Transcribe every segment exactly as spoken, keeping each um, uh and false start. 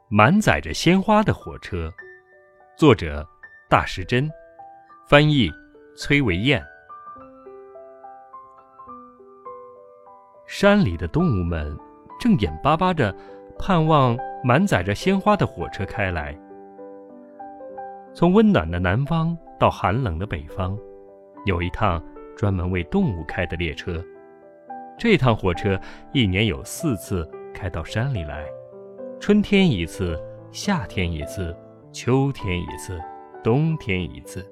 满载着鲜花的火车，作者大石真，翻译崔维燕。山里的动物们正眼巴巴地盼望满载着鲜花的火车开来。从温暖的南方到寒冷的北方，有一趟专门为动物开的列车。这趟火车一年有四次开到山里来，春天一次，夏天一次，秋天一次，冬天一次。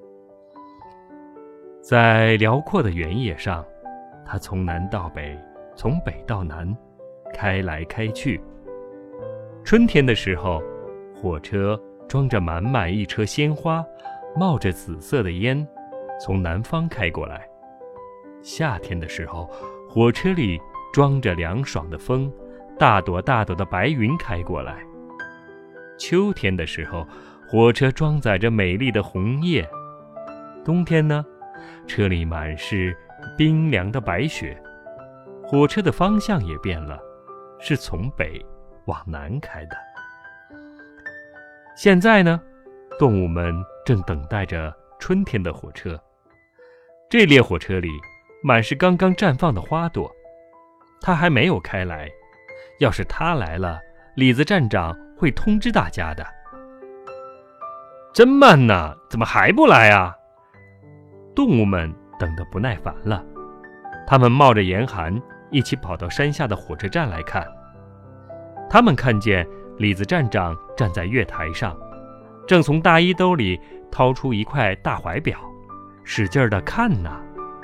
在辽阔的原野上，它从南到北，从北到南，开来开去。春天的时候，火车装着满满一车鲜花，冒着紫色的烟，从南方开过来。夏天的时候，火车里装着凉爽的风，大朵大朵的白云开过来。秋天的时候，火车装载着美丽的红叶。冬天呢，车里满是冰凉的白雪。火车的方向也变了，是从北往南开的。现在呢，动物们正等待着春天的火车。这列火车里满是刚刚绽放的花朵，它还没有开来。要是它来了，李子站长会通知大家的。真慢呐，怎么还不来啊？动物们等得不耐烦了，他们冒着严寒，一起跑到山下的火车站来看。他们看见李子站长站在月台上，正从大衣兜里掏出一块大怀表，使劲地看呐。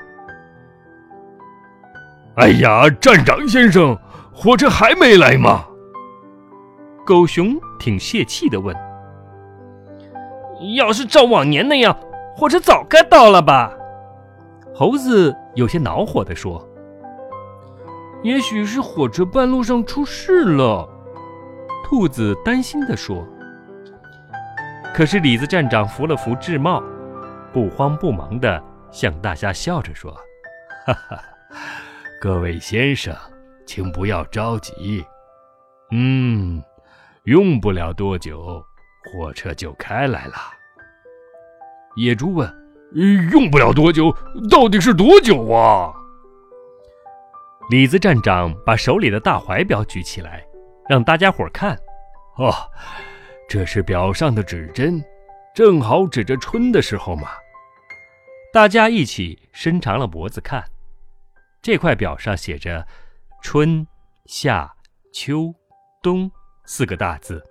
哎呀，站长先生，火车还没来吗？ 狗熊挺泄气地问。 要是照往年那样，火车早该到了吧？ 猴子有些恼火地说。 也许是火车半路上出事了， 兔子担心地说。可是李子站长扶了扶制帽，不慌不忙地向大家笑着说： 哈哈，各位先生，请不要着急。嗯，用不了多久，火车就开来了。 野猪问： 用不了多久，到底是多久啊？ 李子站长把手里的大怀表举起来，让大家伙看。 哦，这是表上的指针，正好指着春的时候嘛。 大家一起伸长了脖子看。这块表上写着春、夏、秋、冬四个大字。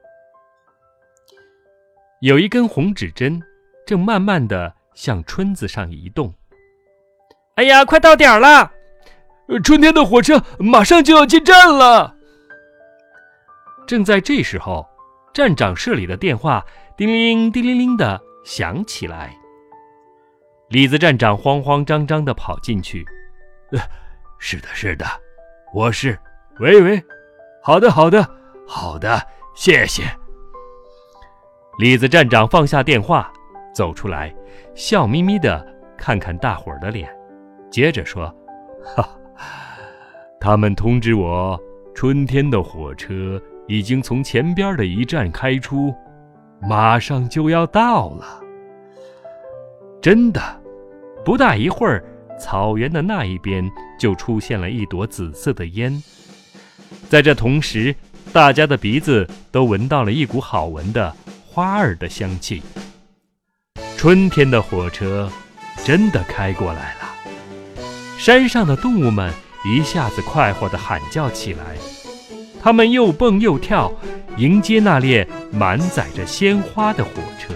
有一根红指针正慢慢地向春字上移动。 哎呀，快到点了！ 春天的火车马上就要进站了。 正在这时候，站长室里的电话叮铃叮铃铃地响起来。李子站长慌慌张张地跑进去。 呃，是的，是的，我是……喂喂，好的，好的，好的，谢谢。 李子站长放下电话，走出来，笑眯眯地看看大伙儿的脸，接着说： 哈，他们通知我，春天的火车已经从前边的一站开出，马上就要到了。 真的，不大一会儿，草原的那一边就出现了一朵紫色的烟。在这同时，大家的鼻子都闻到了一股好闻的花儿的香气。春天的火车真的开过来了。山上的动物们一下子快活地喊叫起来，它们又蹦又跳，迎接那列满载着鲜花的火车。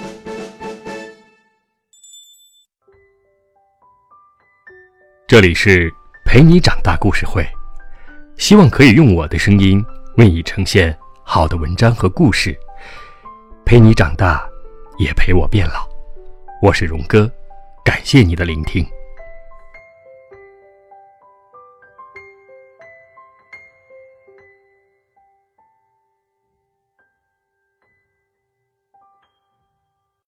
这里是陪你长大故事会，希望可以用我的声音为你呈现好的文章和故事，陪你长大，也陪我变老。我是荣哥，感谢你的聆听。